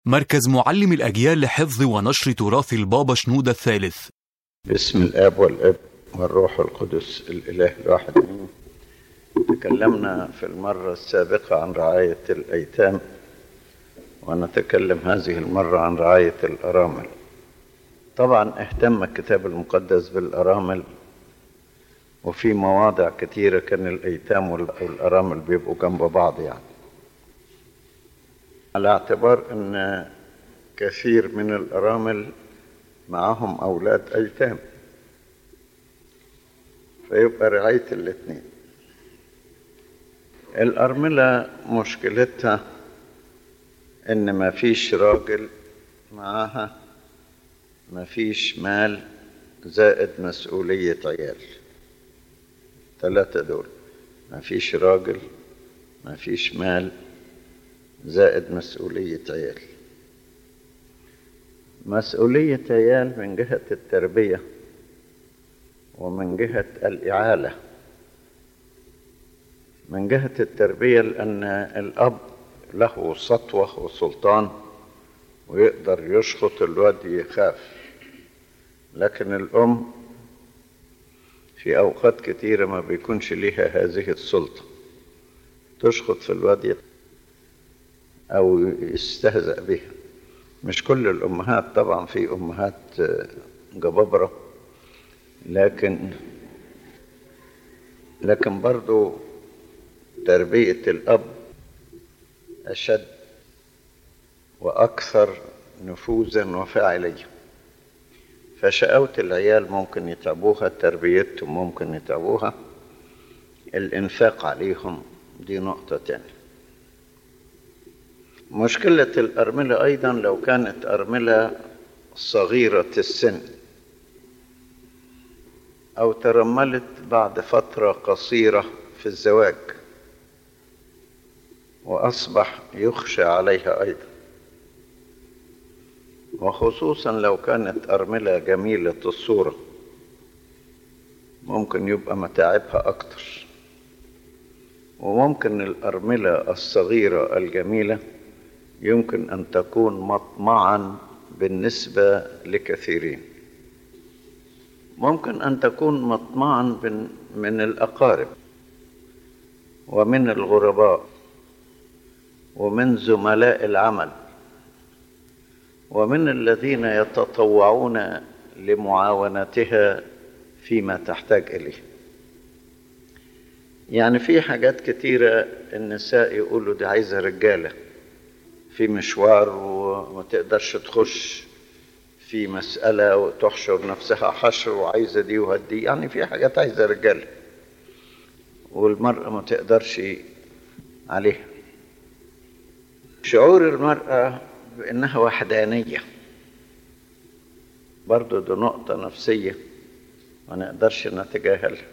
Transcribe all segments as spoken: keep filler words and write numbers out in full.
مركز معلم الأجيال لحفظ ونشر تراث البابا شنودة الثالث. باسم الآب والابن والروح القدس الإله الواحد آمين. تكلمنا في المرة السابقة عن رعاية الأيتام، ونتكلم هذه المرة عن رعاية الأرامل. طبعا اهتم الكتاب المقدس بالأرامل، وفي مواضع كثيرة كان الأيتام والأرامل بيبقوا جنب بعض، يعني على اعتبار أن كثير من الأرامل معهم أولاد أيتام، فيبقى رعاية الاثنين. الأرملة مشكلتها إن ما فيش راجل معاها، ما فيش مال، زائد مسؤولية عيال. ثلاثة دول: ما فيش راجل، ما فيش مال، زائد مسؤولية عيال. مسؤولية عيال من جهة التربية ومن جهة الإعالة. من جهة التربية لأن الأب له سطوة وسلطان ويقدر يشخط الواد يخاف، لكن الأم في أوقات كتيرة ما بيكونش ليها هذه السلطة، تشخط في الواد أو يستهزأ بها. مش كل الأمهات طبعا، في أمهات جبابرة، لكن لكن برضو تربية الأب أشد وأكثر نفوذا وفاعلية. فشقاوة العيال ممكن يتعبوها، تربيتهم ممكن يتعبوها، الإنفاق عليهم دي نقطة تانية. مشكلة الأرملة أيضا لو كانت أرملة صغيرة السن أو ترملت بعد فترة قصيرة في الزواج وأصبح يخشى عليها أيضا، وخصوصا لو كانت أرملة جميلة الصورة ممكن يبقى متاعبها أكتر. وممكن الأرملة الصغيرة الجميلة يمكن أن تكون مطمعا بالنسبة لكثيرين. ممكن أن تكون مطمعا من الأقارب ومن الغرباء ومن زملاء العمل ومن الذين يتطوعون لمعاونتها فيما تحتاج إليه. يعني في حاجات كتيرة النساء يقولوا دي عايزة رجالة في مشوار وما تقدرش تخش في مسألة وتحشر نفسها حشر وعايزة دي وهدي، يعني في حاجات عايزة رجالة والمرأة ما تقدرش عليها. شعور المرأة بأنها وحدانية برضو دي نقطة نفسية ما نقدرش نتجاهلها.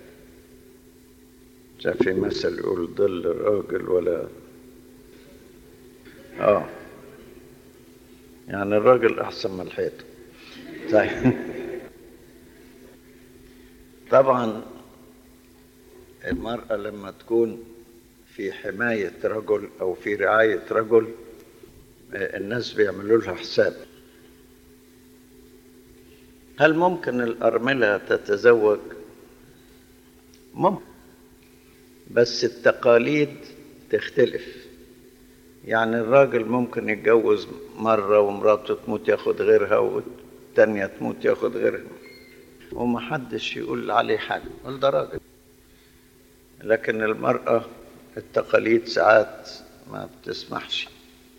في مثل يقول ظل الراجل ولا اه يعني الراجل أحسن من الحيط. طيب طبعا المرأة لما تكون في حماية رجل أو في رعاية رجل الناس بيعملوا لها حساب. هل ممكن الأرملة تتزوج؟ ممكن، بس التقاليد تختلف. يعني الراجل ممكن يتجوز مرة ومراته تموت ياخد غيرها والتانية تموت ياخد غيرها ومحدش يقول عليه حاجة، يقول ده راجل. لكن المرأة التقاليد ساعات ما بتسمحش،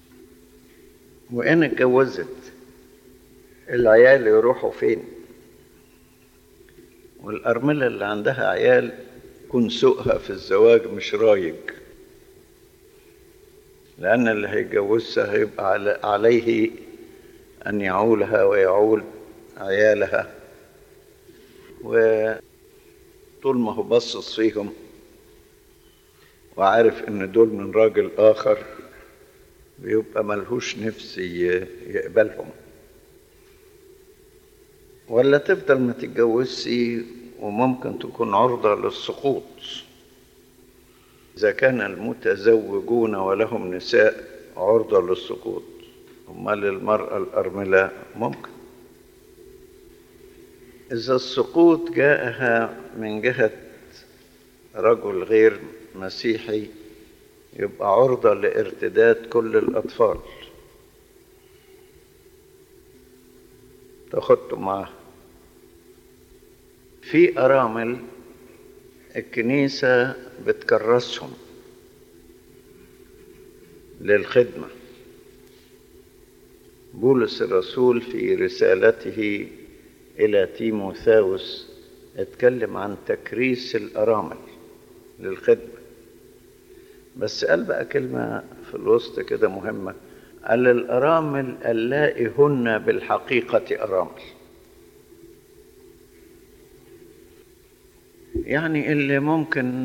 وإن اتجوزت العيال يروحوا فين؟ والأرملة اللي عندها عيال يكون سوقها في الزواج مش رايج، لأن اللي هيتجوزها هيبقى عليه أن يعولها ويعول عيالها، وطول ما هو بصص فيهم وعارف إن دول من راجل آخر بيبقى ملهوش نفس يقبلهم. ولا تفضل ما تتجوزش وممكن تكون عرضة للسقوط. إذا كان المتزوجون ولهم نساء عرضة للسقوط، أمال المرأة الأرملة ممكن. إذا السقوط جاءها من جهة رجل غير مسيحي يبقى عرضة لارتداد كل الأطفال، تاخدوا معاه. في أرامل الكنيسة بتكرسهم للخدمة. بولس الرسول في رسالته إلى تيموثاوس اتكلم عن تكريس الأرامل للخدمة، بس قال بقى كلمة في الوسط كده مهمة، قال الأرامل اللائي هن بالحقيقة أرامل، يعني اللي ممكن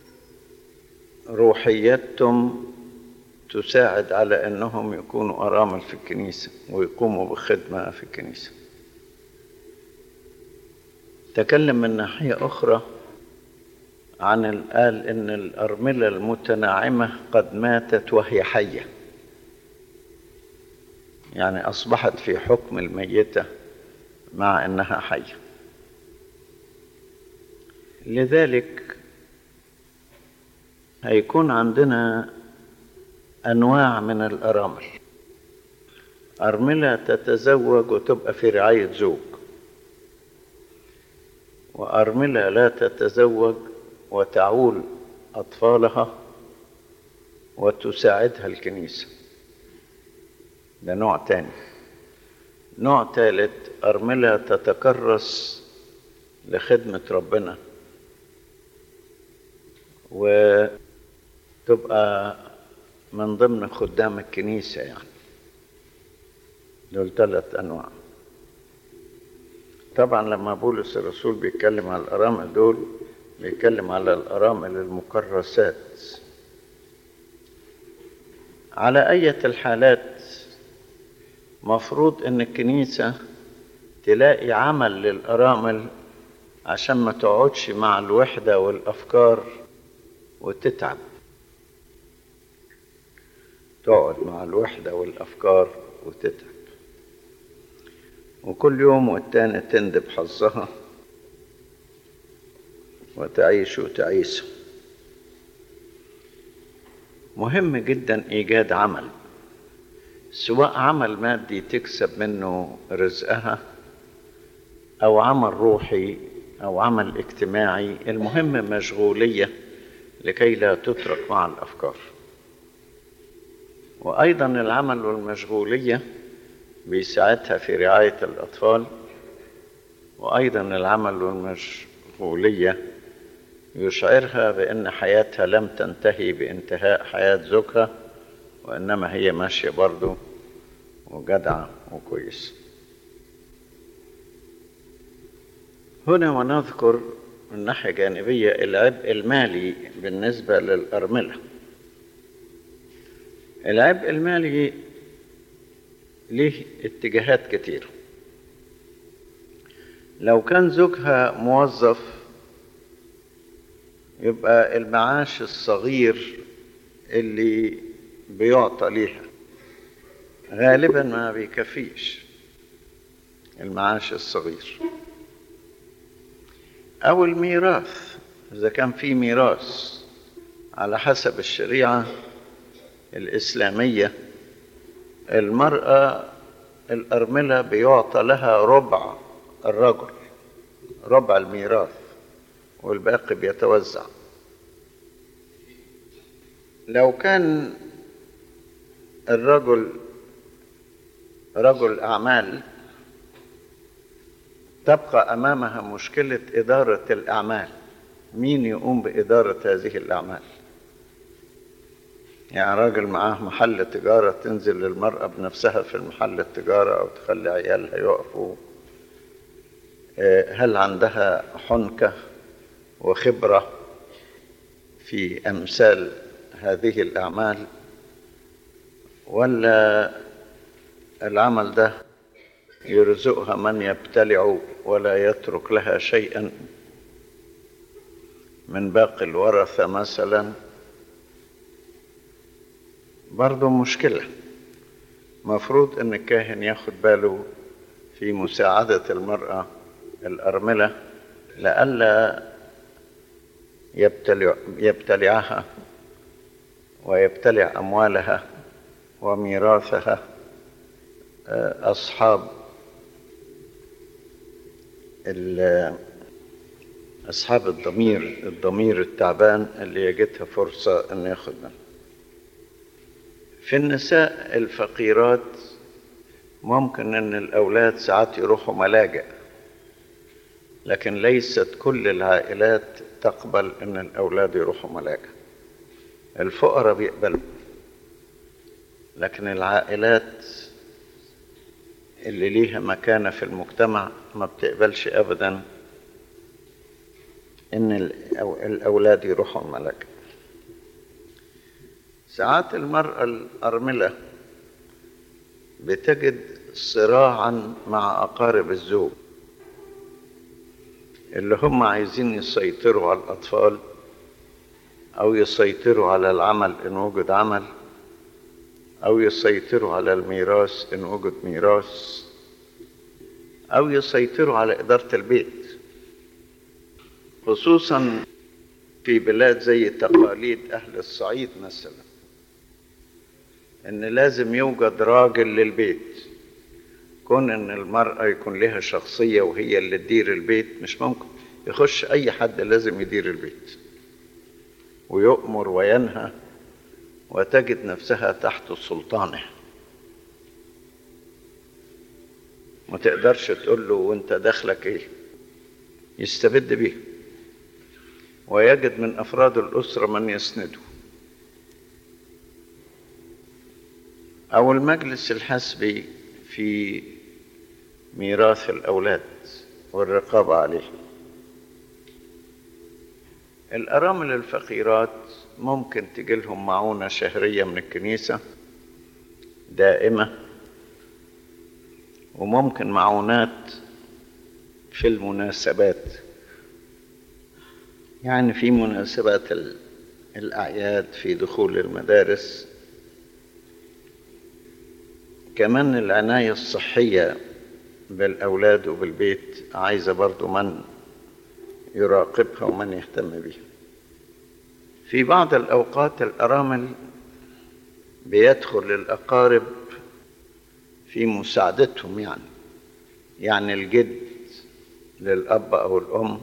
روحياتهم تساعد على أنهم يكونوا أرامل في الكنيسة ويقوموا بخدمة في الكنيسة. تكلم من ناحية أخرى عن قال إن الأرملة المتناعمة قد ماتت وهي حية، يعني أصبحت في حكم الميتة مع أنها حية. لذلك هيكون عندنا أنواع من الأرامل. أرملة تتزوج وتبقى في رعاية زوج، وأرملة لا تتزوج وتعول أطفالها وتساعدها الكنيسة، ده نوع تاني. نوع ثالث أرملة تتكرس لخدمة ربنا وتبقى من ضمن خدام الكنيسة، يعني دول ثلاث أنواع. طبعا لما بولس الرسول بيتكلم على الأرامل دول بيتكلم على الأرامل المكرسات. على أية الحالات مفروض أن الكنيسة تلاقي عمل للأرامل عشان ما تقعدش مع الوحدة والأفكار وتتعب، تقعد مع الوحدة والأفكار وتتعب، وكل يوم والتاني تندب حظها وتعيش وتعيس. مهم جدا إيجاد عمل، سواء عمل مادي تكسب منه رزقها أو عمل روحي أو عمل اجتماعي، المهم مشغولية لكي لا تترك مع الأفكار. وأيضا العمل والمشغولية بيساعدها في رعاية الأطفال، وأيضا العمل والمشغولية يشعرها بأن حياتها لم تنتهي بانتهاء حياة زوجها، وإنما هي ماشية برضو وجدعة وكويس. هنا ونذكر من ناحية جانبية العبء المالي بالنسبة للأرملة. العبء المالي له اتجاهات كتير. لو كان زوجها موظف يبقى المعاش الصغير اللي بيعطى ليها غالبا ما بيكفيش المعاش الصغير، أو الميراث إذا كان في ميراث على حسب الشريعة الإسلامية. المرأة الأرملة بيعطى لها ربع الرجل، ربع الميراث، والباقي بيتوزع. لو كان الرجل رجل أعمال تبقى أمامها مشكلة إدارة الأعمال، مين يقوم بإدارة هذه الأعمال؟ يعني راجل معاه محل تجارة تنزل المرأة بنفسها في المحل التجارة أو تخلي عيالها يقفوا؟ هل عندها حنكة وخبرة في أمثال هذه الأعمال، ولا العمل ده يرزقها من يبتلع ولا يترك لها شيئا من باقي الورثة مثلا؟ برضو مشكلة. مفروض ان الكاهن ياخد باله في مساعدة المرأة الأرملة لئلا يبتلع يبتلعها ويبتلع أموالها وميراثها أصحاب أصحاب الضمير الضمير التعبان اللي يجدها فرصة أن ياخد منها. في النساء الفقيرات ممكن أن الأولاد ساعات يروحوا ملاجئ، لكن ليست كل العائلات تقبل أن الأولاد يروحوا ملاجئ. الفقراء بيقبلوا، لكن العائلات اللي ليها مكانة في المجتمع ما بتقبلش أبدا إن الأولاد يروحوا الملاجئ. ساعات المرأة الأرملة بتجد صراعا مع أقارب الزوج اللي هم عايزين يسيطروا على الأطفال أو يسيطروا على العمل إن وجد عمل، أو يسيطروا على الميراث إن وجد ميراث، أو يسيطروا على إدارة البيت، خصوصا في بلاد زي تقاليد أهل الصعيد مثلا، إن لازم يوجد راجل للبيت. كون إن المرأة يكون لها شخصية وهي اللي تدير البيت مش ممكن، يخش أي حد لازم يدير البيت ويؤمر وينهى وتجد نفسها تحت سلطانه. ما تقدرش تقول له وانت دخلك ايه، يستبد به ويجد من أفراد الأسرة من يسنده. أو المجلس الحسبي في ميراث الأولاد والرقابة عليه. الأرامل الفقيرات ممكن تجيلهم معونة شهرية من الكنيسة دائمة، وممكن معونات في المناسبات، يعني في مناسبات الأعياد، في دخول المدارس. كمان العناية الصحية بالأولاد وبالبيت عايزة برضو من يراقبها ومن يهتم بها. في بعض الأوقات الأرامل بيدخل الأقارب في مساعدتهم، يعني يعني الجد للأب أو الأم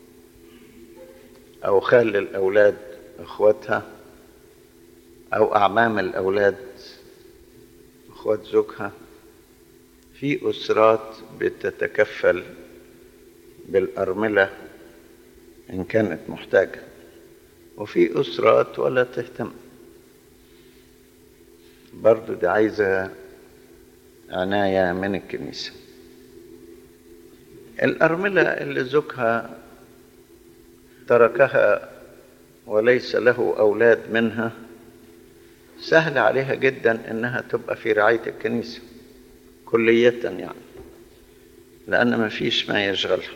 أو خال الأولاد إخواتها أو أعمام الأولاد إخوات زوجها. في أسرات بتتكفل بالأرملة إن كانت محتاجة، وفي أسرات ولا تهتم. برضو دي عايزة عناية من الكنيسة. الأرملة اللي زوجها تركها وليس له أولاد منها سهل عليها جدا إنها تبقى في رعاية الكنيسة كلية، يعني لأن ما فيش ما يشغلها.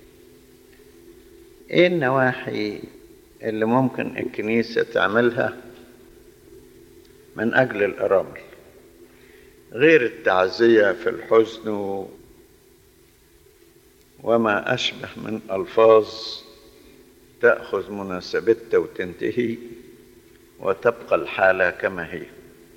إيه النواحي اللي ممكن الكنيسة تعملها من أجل الأرامل غير التعزية في الحزن وما أشبه من ألفاظ تأخذ مناسبتها وتنتهي وتبقى الحالة كما هي؟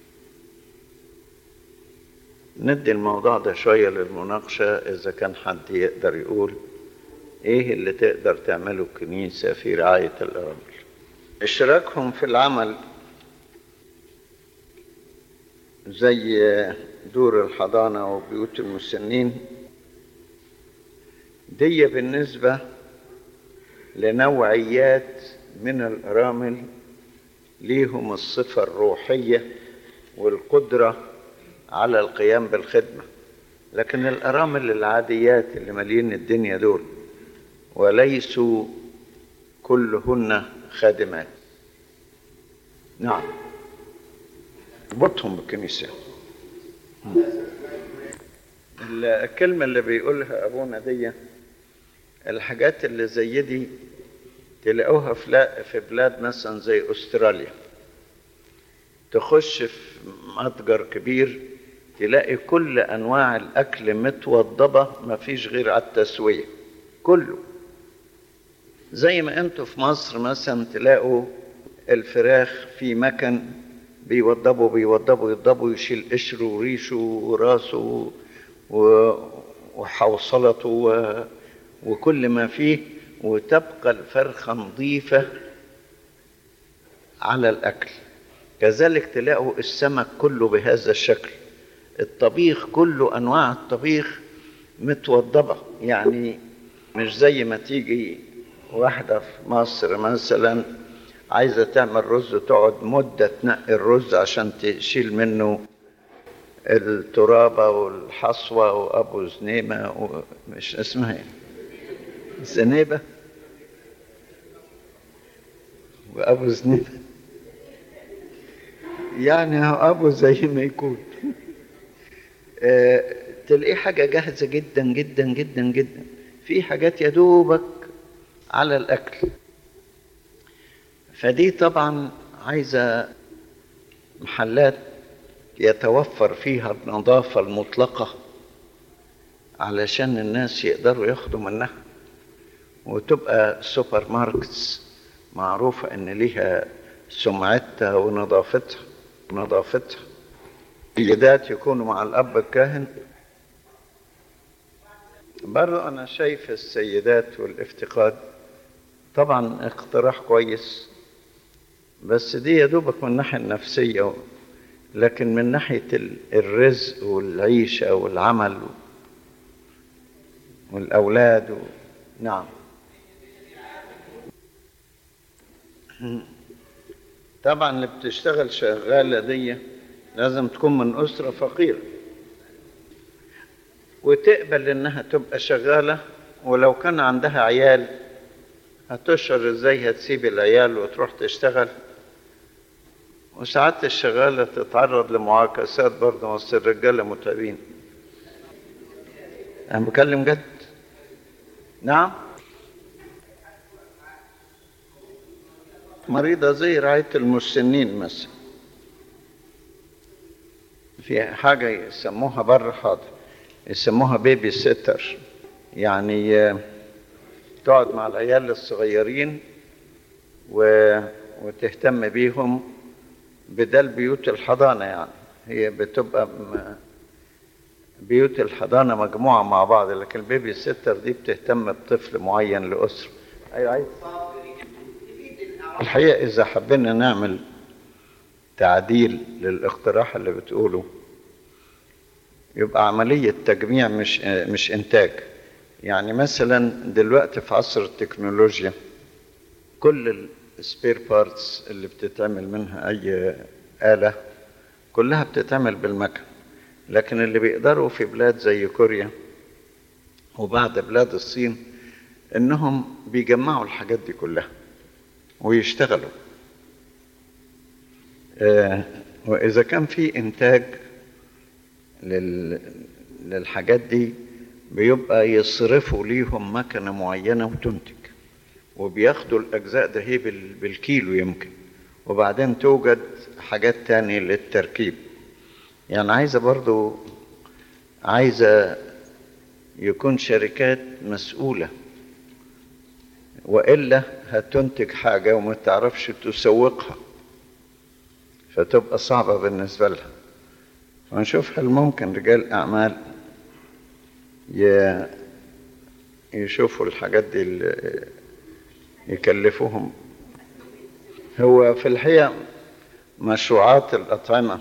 ندي الموضوع ده شوية للمناقشة، إذا كان حد يقدر يقول إيه اللي تقدر تعمله الكنيسة في رعاية الأرامل. اشتراكهم في العمل زي دور الحضانة وبيوت المسنين دي بالنسبة لنوعيات من الأرامل ليهم الصفة الروحية والقدرة على القيام بالخدمة، لكن الأرامل العاديات اللي مالين الدنيا دول وليسوا كلهن خادمات. نعم، ربطهم بالكنيسة. الكلمة اللي بيقولها أبونا دي، الحاجات اللي زي دي تلاقوها في بلاد مثلا زي أستراليا، تخش في متجر كبير تلاقي كل أنواع الأكل متوضبة، مفيش غير على التسوية كله. زي ما انتوا في مصر مثلا تلاقوا الفراخ في مكن بيوضبوا بيوضبوا يوضبوا، يشيل قشره وريشه وراسه وحوصلته وكل ما فيه، وتبقى الفرخة نظيفة على الأكل. كذلك تلاقوا السمك كله بهذا الشكل، الطبيخ كله أنواع الطبيخ متوضبة. يعني مش زي ما تيجي واحدة في مصر مثلا عايزة تعمل رز تقعد مدة تنقي الرز عشان تشيل منه الترابة والحصوة وأبو زنيمة ومش اسمها ايه زنيبة وأبو زنيبة، يعني أبو زي ما يكون. أه تلاقيه حاجة جاهزة جدا جدا جدا جدا، في حاجات يدوبك على الأكل. فدي طبعا عايزة محلات يتوفر فيها النظافة المطلقة علشان الناس يقدروا ياخدوا منها، وتبقى سوبر ماركتس معروفة ان ليها سمعتها ونظافتها ونظافتها. السيدات يكونوا مع الأب الكاهن. برضه أنا شايف السيدات والافتقاد طبعا اقتراح كويس، بس دي يا دوبك من الناحية النفسية، لكن من ناحية الرزق والعيشة والعمل والأولاد و... نعم. طبعا اللي بتشتغل شغالة دي لازم تكون من أسرة فقيرة وتقبل إنها تبقى شغالة، ولو كان عندها عيال هتشعر إزاي هتسيب العيال وتروح تشتغل. وساعات الشغالة تتعرض لمعاكسات برضه، بس الرجالة متعبين. أنا بكلم جد. نعم. مريضة زي رعاية المسنين مثلا، في حاجة يسموها بره حاضر يسموها بيبي سيتر، يعني تقعد مع العيال الصغيرين و... وتهتم بيهم بدل بيوت الحضانة. يعني هي بتبقى م... بيوت الحضانة مجموعة مع بعض، لكن البيبي سيتر دي بتهتم بطفل معين لأسرة. أيوة عايز. الحقيقة إذا حبينا نعمل تعديل للاقتراح اللي بتقوله، يبقى عملية تجميع مش مش إنتاج. يعني مثلا دلوقتي في عصر التكنولوجيا كل السبير بارتس اللي بتتعمل منها أي آلة كلها بتتعمل بالمكن، لكن اللي بيقدروا في بلاد زي كوريا وبعض بلاد الصين إنهم بيجمعوا الحاجات دي كلها ويشتغلوا. آه وإذا كان في إنتاج للحاجات دي بيبقى يصرفوا ليهم مكنة معينة وتنتج، وبياخدوا الأجزاء ده هي بالكيلو يمكن، وبعدين توجد حاجات تانية للتركيب. يعني عايزة برضو عايزة يكون شركات مسؤولة، وإلا هتنتج حاجة وما تعرفش تسوقها فتبقى صعبة بالنسبة لها. ونشوف هل ممكن رجال أعمال يشوفوا الحاجات دي اللي يكلفوهم. هو في الحقيقة مشروعات الأطعمة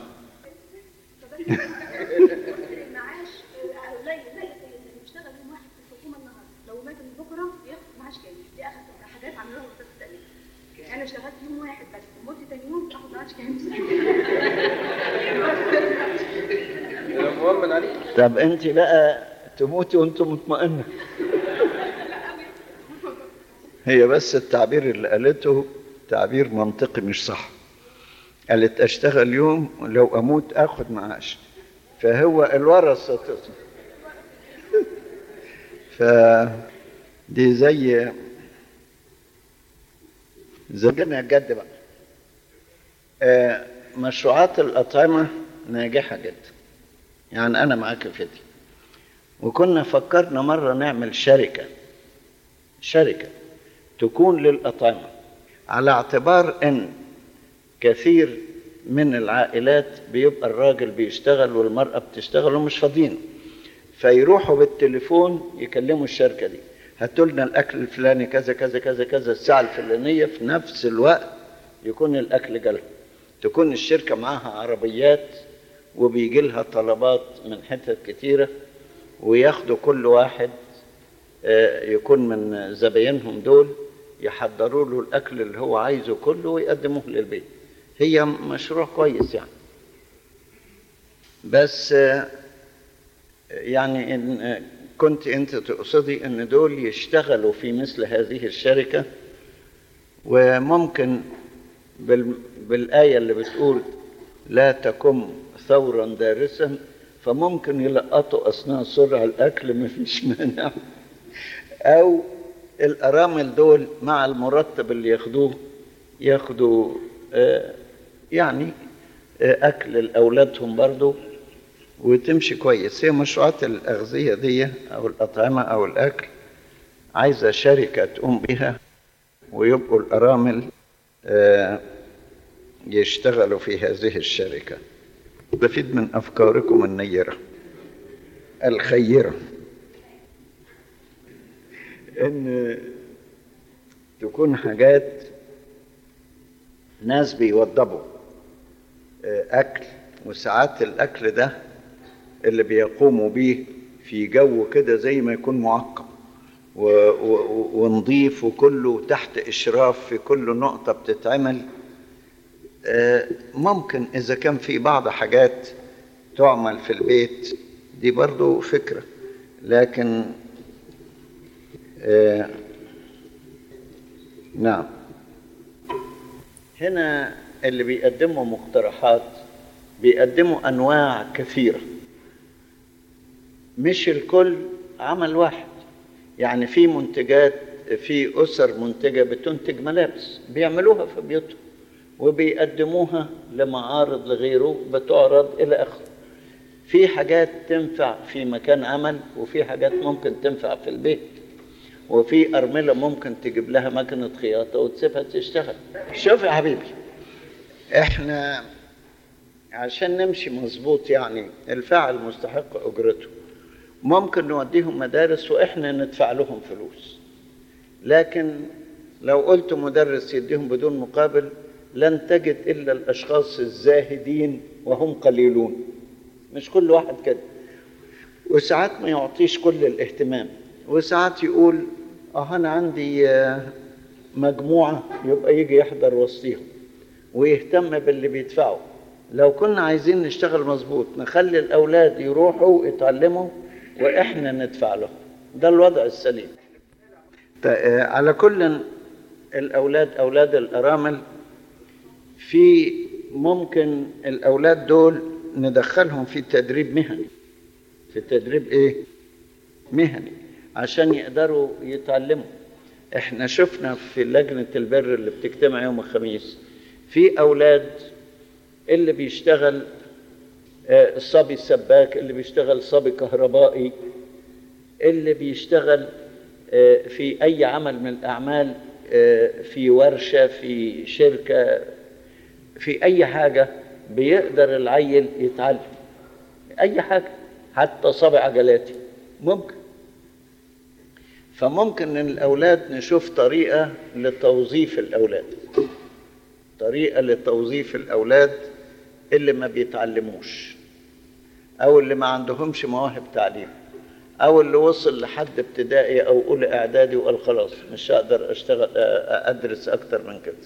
أنا اشتغلت يوم واحد بس ومت تاني يوم أخد معاش كام. مؤمن عليك. طب أنت بقى تموتي وأنت مطمئنة. هي بس التعبير اللي قالته تعبير منطقي مش صح. قالت أشتغل يوم لو أموت أخد معاش، فهو الورثة تصل. فدي زي زوجنا الجد بقى. آه مشروعات الأطعمة ناجحة جدا، يعني أنا معاك في دي. وكنا فكرنا مرة نعمل شركة شركة تكون للأطعمة، على اعتبار أن كثير من العائلات بيبقى الراجل بيشتغل والمرأة بتشتغل ومش فاضيين، فيروحوا بالتليفون يكلموا الشركة دي، هاتوا لنا الأكل الفلاني كذا كذا كذا كذا الساعة الفلانية، في نفس الوقت يكون الأكل جالهم. تكون الشركة معاها عربيات وبيجي لها طلبات من حتت كتيرة، وياخدوا كل واحد يكون من زباينهم دول يحضروا له الأكل اللي هو عايزه كله ويقدموه للبيت. هي مشروع كويس يعني، بس يعني إن كنت أنت تقصدي أن دول يشتغلوا في مثل هذه الشركة، وممكن بالآية اللي بتقول لا تكن ثورا دارسا، فممكن يلقطوا أثناء سرعة الأكل مفيش مانع، أو الأرامل دول مع المرتب اللي ياخدوه ياخدوا آه يعني آه أكل لأولادهم برضو وتمشي كويس. هي مشروعات الأغذية دي أو الأطعمة أو الأكل عايزة شركة تقوم بها، ويبقوا الأرامل آه يشتغلوا في هذه الشركة. بفيد من أفكاركم النيرة الخيرة، إن تكون حاجات ناس بيوضبوا أكل، وساعات الأكل ده اللي بيقوموا بيه في جو كده زي ما يكون معقم ونضيف وكله تحت إشراف في كل نقطة بتتعمل. ممكن إذا كان في بعض حاجات تعمل في البيت دي برضو فكرة، لكن آه نعم هنا اللي بيقدموا مقترحات بيقدموا أنواع كثيرة، مش الكل عمل واحد. يعني في منتجات، في أسر منتجة بتنتج ملابس بيعملوها في بيوتهم وبيقدموها لمعارض لغيره بتعرض إلى آخره. في حاجات تنفع في مكان عمل، وفي حاجات ممكن تنفع في البيت، وفي أرملة ممكن تجيب لها مكنة خياطة وتسيبها تشتغل. شوف يا حبيبي، احنا عشان نمشي مظبوط يعني الفاعل مستحق أجرته، ممكن نوديهم مدارس وإحنا ندفع لهم فلوس، لكن لو قلت مدرس يديهم بدون مقابل لن تجد إلا الأشخاص الزاهدين وهم قليلون، مش كل واحد كده. وساعات ما يعطيش كل الاهتمام، وساعات يقول اه أنا عندي مجموعة يبقى يجي يحضر وسطيهم ويهتم باللي بيدفعوا. لو كنا عايزين نشتغل مظبوط نخلي الأولاد يروحوا يتعلموا وإحنا ندفع لهم، ده الوضع السليم. على كل الأولاد أولاد الأرامل، في ممكن الأولاد دول ندخلهم في تدريب مهني، في تدريب إيه؟ مهني، عشان يقدروا يتعلموا. إحنا شفنا في لجنة البر اللي بتجتمع يوم الخميس في أولاد اللي بيشتغل الصبي السباك، اللي بيشتغل صبي كهربائي، اللي بيشتغل في أي عمل من الأعمال، في ورشة، في شركة، في أي حاجة بيقدر العيل يتعلم أي حاجة، حتى صبي عجلاتي ممكن. فممكن ان الأولاد نشوف طريقة لتوظيف الأولاد، طريقة لتوظيف الأولاد اللي ما بيتعلموش، أو اللي ما عندهمش مواهب تعليم، أو اللي وصل لحد ابتدائي أو أولى إعدادي وقال خلاص مش هقدر أشتغل أدرس أكتر من كده.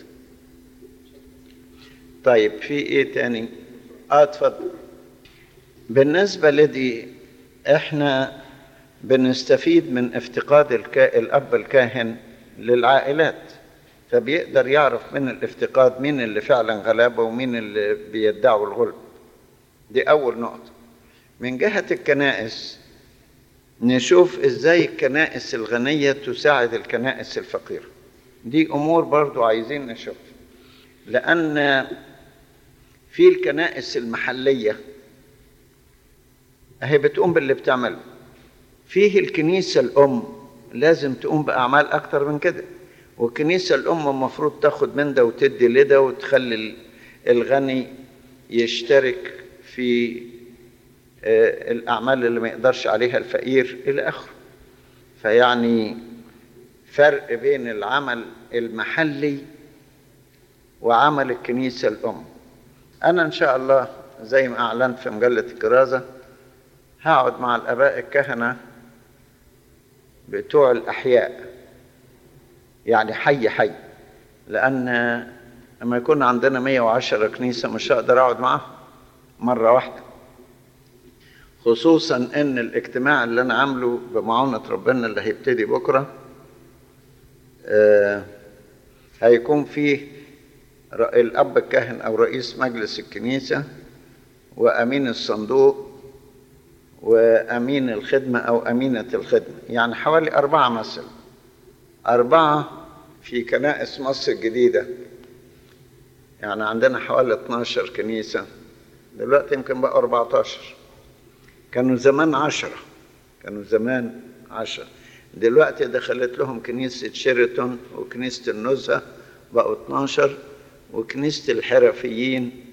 طيب في إيه تاني؟ آه اتفضل. بالنسبة لدي إحنا بنستفيد من افتقاد الكا... الأب الكاهن للعائلات، فبيقدر يعرف من الافتقاد مين اللي فعلا غلابة ومين اللي بيدعوا الغلب. دي أول نقطة. من جهة الكنائس نشوف إزاي الكنائس الغنية تساعد الكنائس الفقيرة، دي أمور برضو عايزين نشوف، لأن في الكنائس المحلية اهي بتقوم باللي بتعمله. فيه الكنيسة الأم لازم تقوم بأعمال أكتر من كده، والكنيسة الأم المفروض تاخد من ده وتدي لده، وتخلي الغني يشترك في الأعمال اللي ما يقدرش عليها الفقير إلى آخره. فيعني فرق بين العمل المحلي وعمل الكنيسة الأم. أنا إن شاء الله زي ما أعلنت في مجلة الكرازة هقعد مع الآباء الكهنة بتوع الأحياء، يعني حي حي، لأن لما يكون عندنا مية وعشرة كنيسة مش هقدر أقعد معاهم مرة واحدة، خصوصا إن الاجتماع اللي أنا عامله بمعونة ربنا اللي هيبتدي بكرة آه هيكون فيه الأب الكاهن أو رئيس مجلس الكنيسة وأمين الصندوق وأمين الخدمة أو أمينة الخدمة، يعني حوالي أربعة مثلا، أربعة في كنائس مصر الجديدة. يعني عندنا حوالي اتناشر كنيسة، دلوقتي يمكن بقى أربعتاشر. كانوا زمان عشرة، كانوا زمان عشرة، دلوقتي دخلت لهم كنيسة شيراتون وكنيسة النزهة بقوا اتناشر، وكنيسة الحرفيين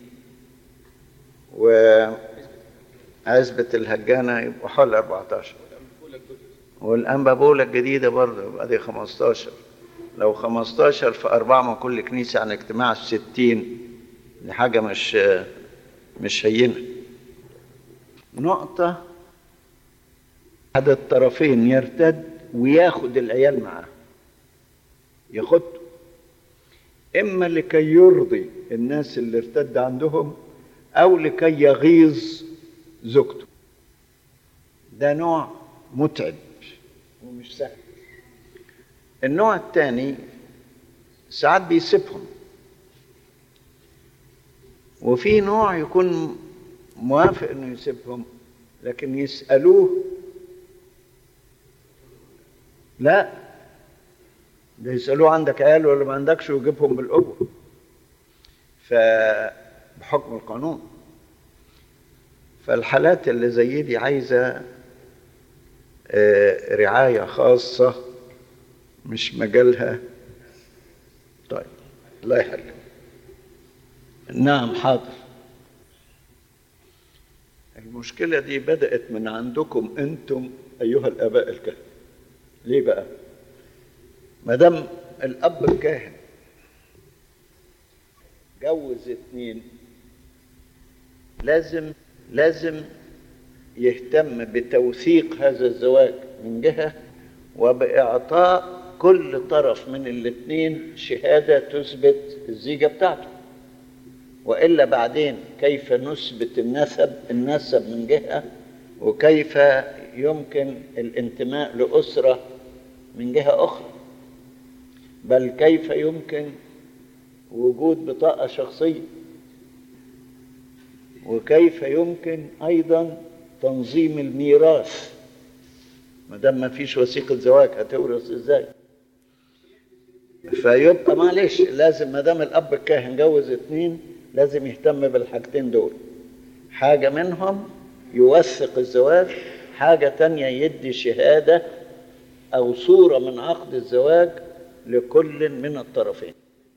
وعزبة الهجانة يبقوا حوالي أربعتاشر، والأنبا بولا الجديدة برضه يبقى دي خمستاشر. لو خمستاشر في أربعة من كل كنيسة عن اجتماع الستين، دي حاجة مش مش هينة. نقطة، أحد الطرفين يرتد وياخد العيال معاه، ياخد إما لكي يرضي الناس اللي ارتد عندهم أو لكي يغيظ زوجته. ده نوع متعب ومش سهل. النوع الثاني ساعات بيسيبهم، وفي نوع يكون موافق انه يسيبهم لكن يسألوه، لا ده يسألوه عندك عيال ولا ما عندكش، ويجيبهم بالقوة فبحكم القانون. فالحالات اللي زي دي عايزة رعاية خاصة، مش مجالها. طيب الله يحلك. نعم حاضر. المشكلة دي بدأت من عندكم أنتم أيها الآباء الكهنة. ليه بقى؟ ما دام الأب الكاهن جوز اتنين، لازم لازم يهتم بتوثيق هذا الزواج من جهة، وبإعطاء كل طرف من الاثنين شهادة تثبت الزيجة بتاعته، وإلا بعدين كيف نثبت النسب النسب من جهة، وكيف يمكن الانتماء لأسرة من جهة أخرى، بل كيف يمكن وجود بطاقة شخصية، وكيف يمكن أيضا تنظيم الميراث. ما دام ما فيش وثيقة زواج هتورث ازاي؟ فيبقى معلش لازم ما دام الأب الكاهن جوز اتنين لازم يهتم بالحاجتين دول، حاجة منهم يوثق الزواج، حاجة تانية يدي شهادة أو صورة من عقد الزواج لكل من الطرفين.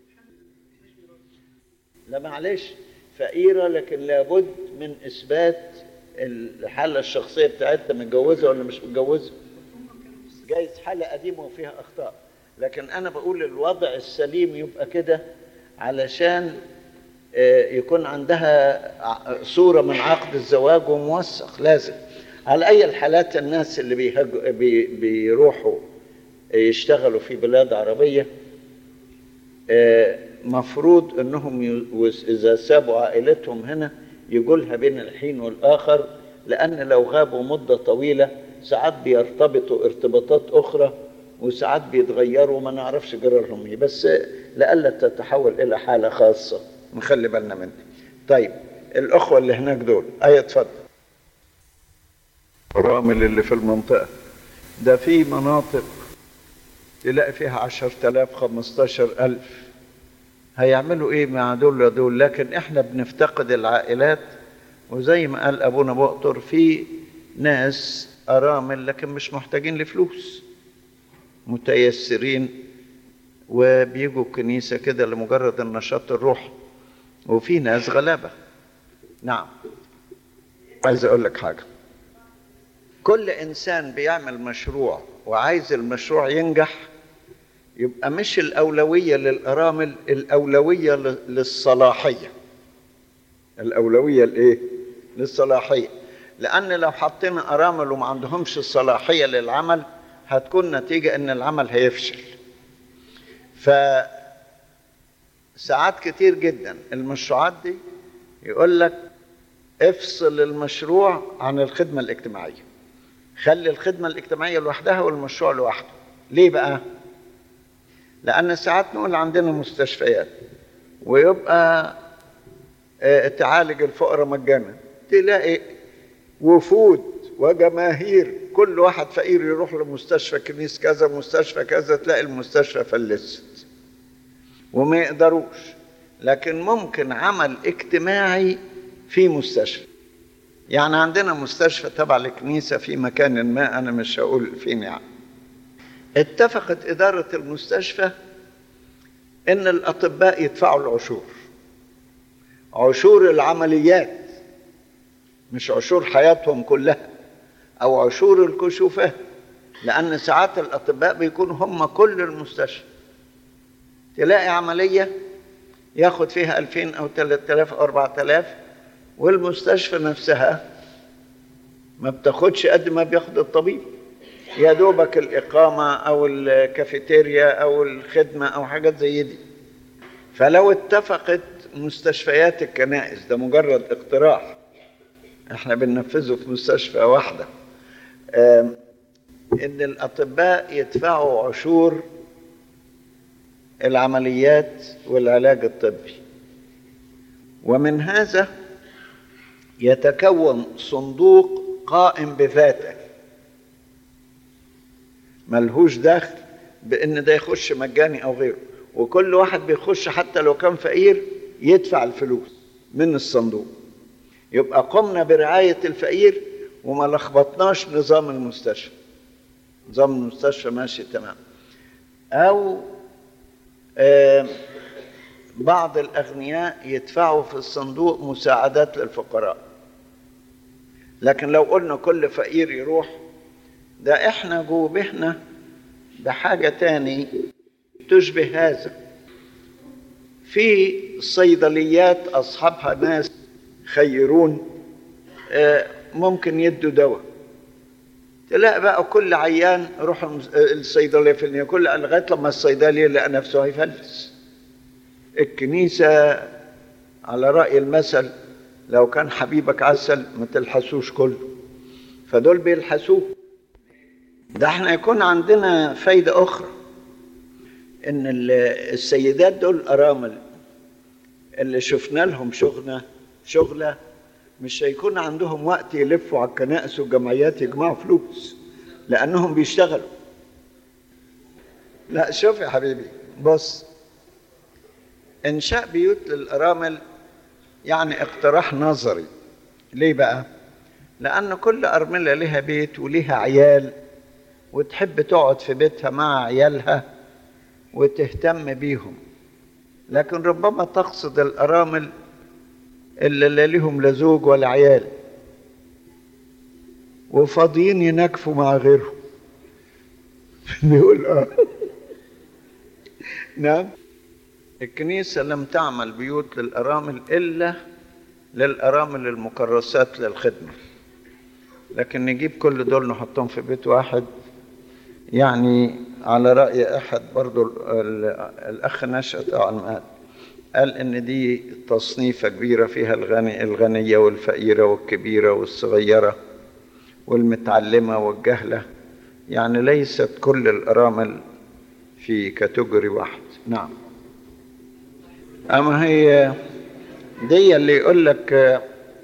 لا معلش فقيرة لكن لابد من إثبات الحالة الشخصية بتاعتها، متجوزة ولا مش متجوزة. جايز حالة قديمة وفيها أخطاء، لكن أنا بقول الوضع السليم يبقى كده علشان يكون عندها صورة من عقد الزواج وموثق. لازم على أي الحالات الناس اللي بي بيروحوا يشتغلوا في بلاد عربية مفروض أنهم إذا سابوا عائلتهم هنا يقولها بين الحين والآخر، لأن لو غابوا مدة طويلة ساعات بيرتبطوا ارتباطات أخرى وساعات بيتغيروا ما نعرفش جرارهم ايه، بس لألا تتحول إلى حالة خاصة نخلي بالنا منها. طيب الأخوة اللي هناك دول أي اتفضل. الرامل اللي في المنطقة ده في مناطق تلاقي فيها عشر تلاف خمستاشر ألف، هيعملوا ايه مع دول دول؟ لكن احنا بنفتقد العائلات، وزي ما قال ابونا بؤطر في ناس أرامل لكن مش محتاجين لفلوس، متيسرين وبيجوا الكنيسة كده لمجرد النشاط الروحي، وفي ناس غلابة. نعم. عايز أقول لك حاجة، كل إنسان بيعمل مشروع وعايز المشروع ينجح، يبقى مش الأولوية للأرامل، الأولوية للصلاحية. الأولوية لإيه؟ للصلاحية. لأن لو حطينا أرامل وما عندهمش الصلاحية للعمل هتكون نتيجة إن العمل هيفشل. فساعات كتير جدا المشروعات دي يقول لك افصل المشروع عن الخدمة الاجتماعية، خلي الخدمة الاجتماعية لوحدها والمشروع لوحده. ليه بقى؟ لأن ساعات نقول عندنا مستشفيات ويبقى اه تعالج الفقراء مجانا، تلاقي وفود وجماهير كل واحد فقير يروح لمستشفى كنيس كذا مستشفى كذا، تلاقي المستشفى فلست وما يقدروش. لكن ممكن عمل اجتماعي في مستشفى. يعني عندنا مستشفى تبع الكنيسة في مكان ما، أنا مش هقول فين يعني، اتفقت إدارة المستشفى إن الأطباء يدفعوا العشور، عشور العمليات مش عشور حياتهم كلها أو عشور الكشوفات، لأن ساعات الأطباء بيكونوا هم كل المستشفى. تلاقي عملية ياخد فيها ألفين أو ثلاثة آلاف أو أربعة آلاف، والمستشفى نفسها ما بتاخدش قد ما بياخد الطبيب، يا دوبك الإقامة أو الكافيتيريا أو الخدمة أو حاجات زي دي. فلو اتفقت مستشفيات الكنائس، ده مجرد اقتراح احنا بننفذه في مستشفى واحدة، ان الأطباء يدفعوا عشور العمليات والعلاج الطبي، ومن هذا يتكون صندوق قائم بذاته ملهوش دخل بان ده يخش مجاني او غيره، وكل واحد بيخش حتى لو كان فقير يدفع الفلوس من الصندوق. يبقى قمنا برعاية الفقير وما لخبطناش نظام المستشفى، نظام المستشفى ماشي تمام. او آه بعض الأغنياء يدفعوا في الصندوق مساعدات للفقراء. لكن لو قلنا كل فقير يروح، ده احنا جوبهنا بحاجة تاني تشبه هذا. في صيدليات أصحابها ناس خيرون ممكن يدوا دواء، تلاقي بقى كل عيان روح الصيدلية في كل لغاية لما الصيدلية لقى نفسه هيفلس. الكنيسة على رأي المثل لو كان حبيبك عسل ما تلحسوش كله، فدول بيلحسوه. ده احنا يكون عندنا فايدة أخرى، إن السيدات دول أرامل اللي شفنا لهم شغلة شغلة مش هيكون عندهم وقت يلفوا على الكنائس والجمعيات يجمعوا فلوس لأنهم بيشتغلوا. لا شوف يا حبيبي، بص، إنشاء بيوت للأرامل يعني اقتراح نظري. ليه بقى؟ لأن كل أرملة لها بيت ولها عيال وتحب تقعد في بيتها مع عيالها وتهتم بيهم، لكن ربما تقصد الأرامل اللي لا لهم لا زوج ولا عيال وفاضيين ينكفوا مع غيرهم. بيقول اه نعم. الكنيسة لم تعمل بيوت للأرامل إلا للأرامل المكرسات للخدمة، لكن نجيب كل دول نحطهم في بيت واحد، يعني على رأي أحد برضو الأخ نشأت قال قال إن دي تصنيفة كبيرة فيها الغني الغنية والفقيرة والكبيرة والصغيرة والمتعلمة والجهلة، يعني ليست كل الأرامل في كاتيجوري واحد. نعم. أما هي دي اللي يقول لك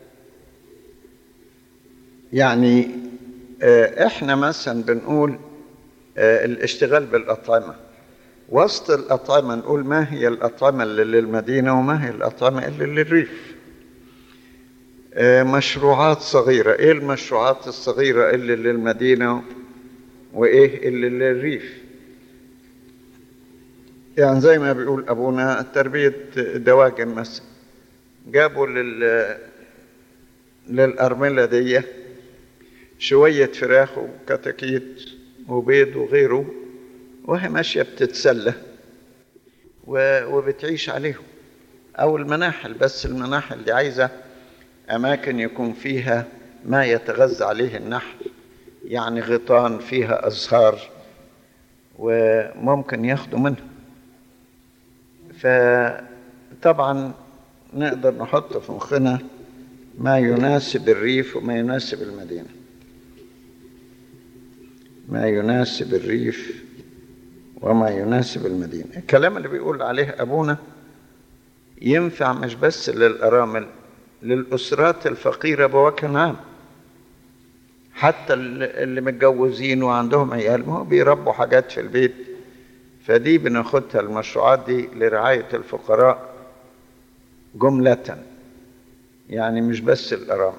يعني إحنا مثلا بنقول الاشتغال بالأطعمة، وسط الأطعمة نقول ما هي الأطعمة اللي للمدينة وما هي الأطعمة اللي للريف. مشروعات صغيرة. ايه المشروعات الصغيرة اللي للمدينة وايه اللي للريف؟ يعني زي ما بيقول ابونا تربية دواجن مثلا، جابوا لل للأرملة دي شوية فراخ وكتاكيت وبيض وغيره، وهي ماشية بتتسلى وبتعيش عليهم. أو المناحل، بس المناحل دي عايزة أماكن يكون فيها ما يتغذى عليه النحل، يعني غيطان فيها أزهار وممكن ياخدوا منها. فطبعا نقدر نحط في مخنا ما يناسب الريف وما يناسب المدينة، ما يناسب الريف وما يناسب المدينة. الكلام اللي بيقول عليه أبونا ينفع مش بس للأرامل، للأسرات الفقيرة بوجه عام، حتى اللي متجوزين وعندهم عيال ما هو بيربوا حاجات في البيت، فدي بناخدها المشروعات دي لرعاية الفقراء جملة، يعني مش بس الأرامل.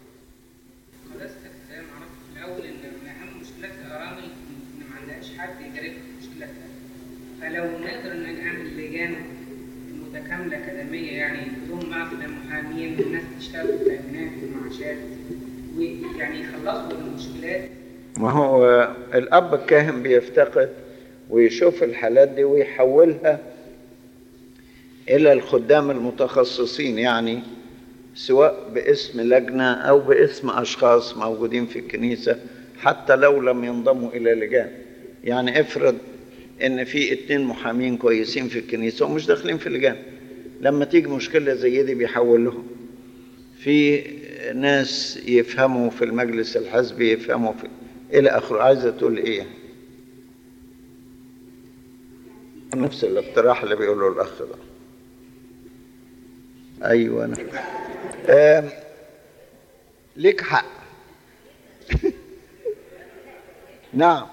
زي ما عرفت في الأول إن من أهم مشكلات الأرامل إن ما عندهاش حد يجارب مشكلتها، فلو نقدر إن نعمل لجان متكاملة أكاديمية يعني بدون معقد محامين والناس تشتغل في التأمينات والمعاشات ويعني يخلصوا المشكلات. ما هو الأب الكاهن بيفتقد ويشوف الحالات دي ويحولها إلى الخدام المتخصصين، يعني سواء باسم لجنة أو باسم أشخاص موجودين في الكنيسة حتى لو لم ينضموا إلى لجان. يعني افرض إن في اتنين محامين كويسين في الكنيسة ومش داخلين في لجان، لما تيجي مشكلة زي دي بيحول لهم في ناس يفهموا في المجلس الحزبي، يفهموا في إلى آخره. عايزة تقول إيه؟ نفس الاقتراح اللي بيقوله الأخ ده. أيوة أنا آه ليك حق. نعم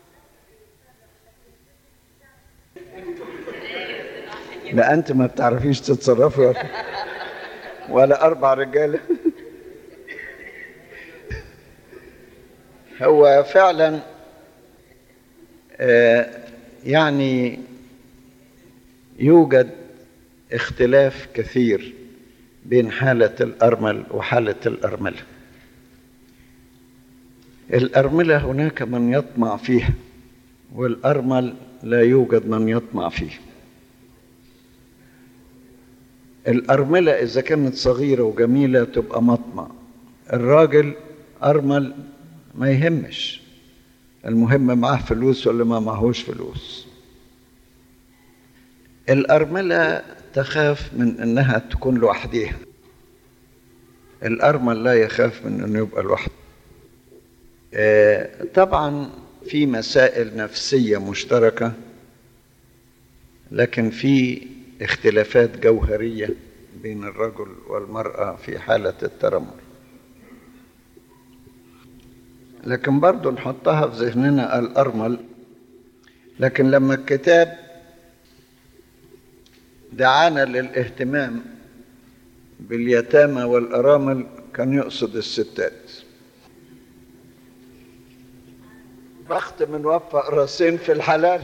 لا أنت ما بتعرفيش تتصرفي ولا, ولا أربع رجالة. هو فعلا آه يعني يوجد اختلاف كثير بين حالة الأرمل وحالة الأرملة. الأرملة هناك من يطمع فيها، والأرمل لا يوجد من يطمع فيه. الأرملة إذا كانت صغيرة وجميلة تبقى مطمع، الراجل أرمل ما يهمش، المهم معاه فلوس ولا ما معهوش فلوس. الأرملة تخاف من أنها تكون لوحدها، الأرمل لا يخاف من أنه يبقى لوحده. طبعا في مسائل نفسية مشتركة، لكن في اختلافات جوهرية بين الرجل والمرأة في حالة الترمل. لكن برضو نحطها في ذهننا الأرمل، لكن لما الكتاب دعانا للاهتمام باليتامى والأرامل كان يقصد الستات. بخت من وفق راسين في الحلال.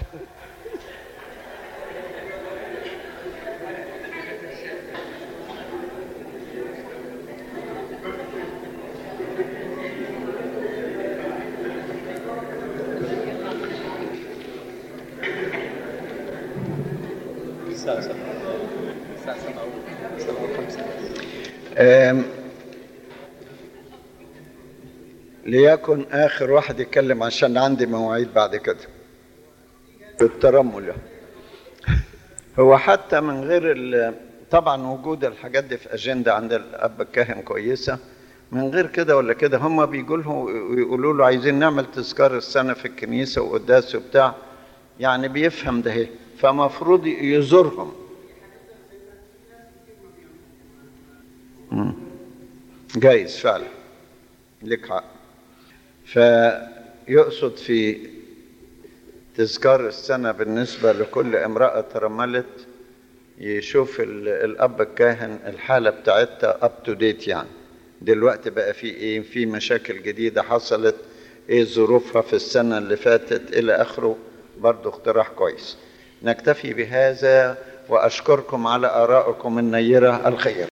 ليكن آخر واحد يتكلم عشان عندي مواعيد بعد كده في الترمل. هو حتى من غير طبعا وجود الحاجات دي في أجندة عند الأب الكاهن كويسة، من غير كده ولا كده هم بيقولوا ويقولوا له عايزين نعمل تذكار السنة في الكنيسة وقداس وبتاع، يعني بيفهم ده هي، فمفروض يزورهم. جايز فعلا لك حق. فيقصد في تذكار السنة بالنسبة لكل امرأة ترملت يشوف الأب الكاهن الحالة بتاعتها up to date، يعني دلوقتي بقى في ايه، في مشاكل جديدة حصلت، ايه ظروفها في السنة اللي فاتت الى اخره. برضو اقتراح كويس. نكتفي بهذا واشكركم على ارائكم النيرة. الخير.